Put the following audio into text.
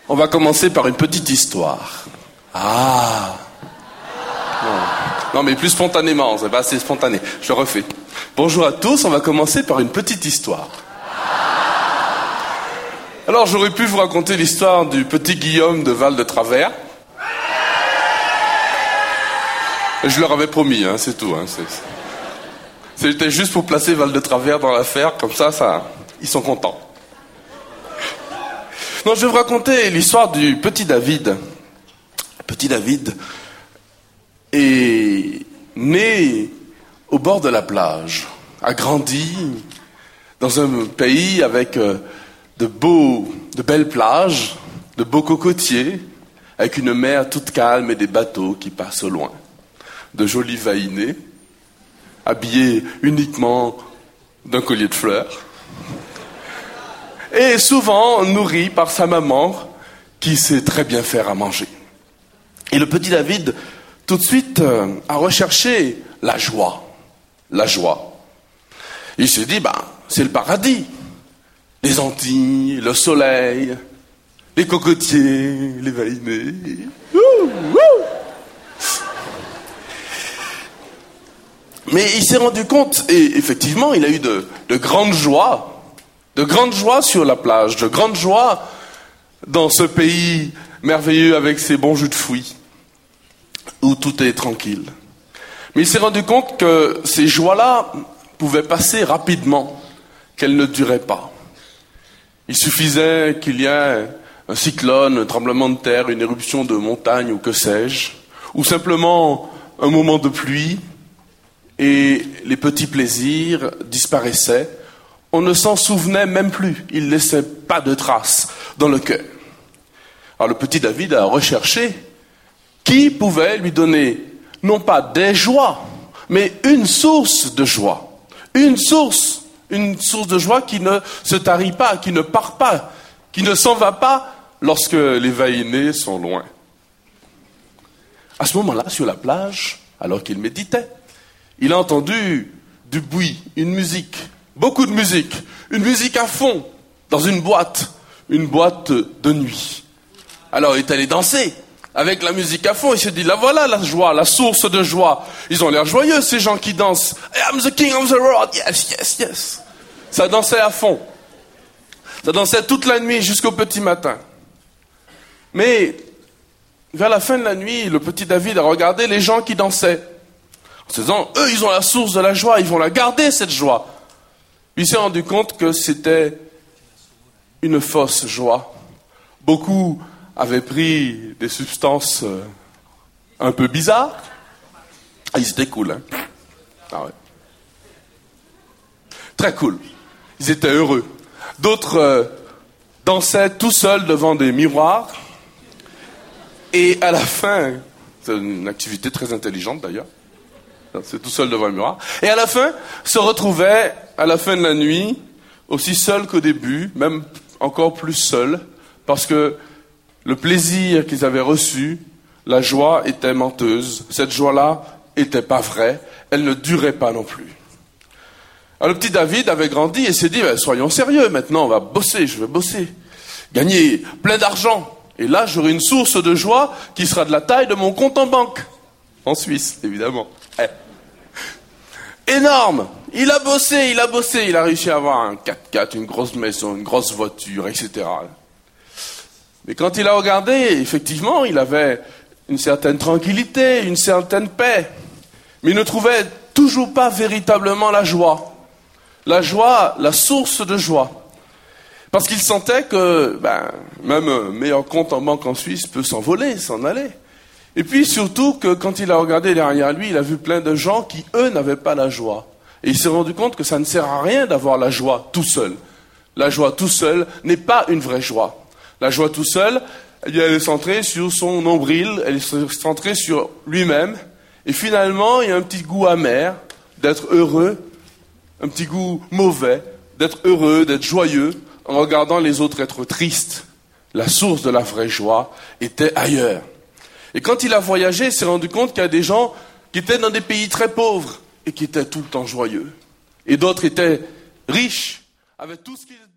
On va commencer par une petite histoire. Ah non, mais plus spontanément, c'est pas assez spontané. Je refais. Bonjour à tous, on va commencer par une petite histoire. Alors, j'aurais pu vous raconter l'histoire du petit Guillaume de Val-de-Travers. Je leur avais promis, hein, c'est tout. Hein, c'était juste pour placer Val-de-Travers dans l'affaire, comme ça, ils sont contents. Non, je vais vous raconter l'histoire du petit David. Petit David est né au bord de la plage, a grandi dans un pays avec de belles plages, de beaux cocotiers, avec une mer toute calme et des bateaux qui passent au loin, de jolis vaïnés, habillés uniquement d'un collier de fleurs, et souvent nourri par sa maman qui sait très bien faire à manger. Et le petit David, tout de suite, a recherché la joie. La joie. Il s'est dit, c'est le paradis. Les Antilles, le soleil, les cocotiers, les vaïnés. Mais il s'est rendu compte, et effectivement, il a eu de grandes joies sur la plage, de grandes joies dans ce pays merveilleux avec ses bons jus de fruits, où tout est tranquille. Mais il s'est rendu compte que ces joies-là pouvaient passer rapidement, qu'elles ne duraient pas. Il suffisait qu'il y ait un cyclone, un tremblement de terre, une éruption de montagne ou que sais-je, ou simplement un moment de pluie, et les petits plaisirs disparaissaient. On ne s'en souvenait même plus, il ne laissait pas de traces dans le cœur. Alors le petit David a recherché qui pouvait lui donner, non pas des joies, mais une source de joie. Une source de joie qui ne se tarit pas, qui ne part pas, qui ne s'en va pas lorsque les vaïnés sont loin. À ce moment-là, sur la plage, alors qu'il méditait, il a entendu du bruit, une musique, beaucoup de musique, une musique à fond, dans une boîte de nuit. Alors il est allé danser avec la musique à fond, il s'est dit, là voilà la joie, la source de joie. Ils ont l'air joyeux ces gens qui dansent. I am the king of the world, yes, yes, yes. Ça dansait à fond. Ça dansait toute la nuit jusqu'au petit matin. Mais vers la fin de la nuit, le petit David a regardé les gens qui dansaient. En se disant, eux ils ont la source de la joie, ils vont la garder cette joie. Il s'est rendu compte que c'était une fausse joie. Beaucoup avaient pris des substances un peu bizarres. Ah, ils étaient cool, hein. Ah ouais. Très cool. Ils étaient heureux. D'autres dansaient tout seuls devant des miroirs. Et à la fin, c'est une activité très intelligente d'ailleurs, c'est tout seul devant un miroir. Et à la fin, se retrouvaient, à la fin de la nuit, aussi seuls qu'au début, même encore plus seuls, parce que le plaisir qu'ils avaient reçu, la joie était menteuse. Cette joie-là était pas vraie, elle ne durait pas non plus. Alors le petit David avait grandi et s'est dit, soyons sérieux, maintenant on va bosser, je vais bosser, gagner plein d'argent. Et là, j'aurai une source de joie qui sera de la taille de mon compte en banque. En Suisse, évidemment. Énorme. Il a bossé, il a réussi à avoir un 4x4, une grosse maison, une grosse voiture, etc. Mais quand il a regardé, effectivement, il avait une certaine tranquillité, une certaine paix. Mais il ne trouvait toujours pas véritablement la joie. La joie, la source de joie. Parce qu'il sentait que même un meilleur compte en banque en Suisse peut s'envoler, s'en aller. Et puis surtout que quand il a regardé derrière lui, il a vu plein de gens qui, eux, n'avaient pas la joie. Et il s'est rendu compte que ça ne sert à rien d'avoir la joie tout seul. La joie tout seul n'est pas une vraie joie. La joie tout seul, elle est centrée sur son nombril, elle est centrée sur lui-même. Et finalement, il y a un petit goût amer d'être heureux, un petit goût mauvais d'être heureux, d'être joyeux, en regardant les autres être tristes. La source de la vraie joie était ailleurs. Et quand il a voyagé, il s'est rendu compte qu'il y a des gens qui étaient dans des pays très pauvres et qui étaient tout le temps joyeux. Et d'autres étaient riches, avaient tout ce qu'ils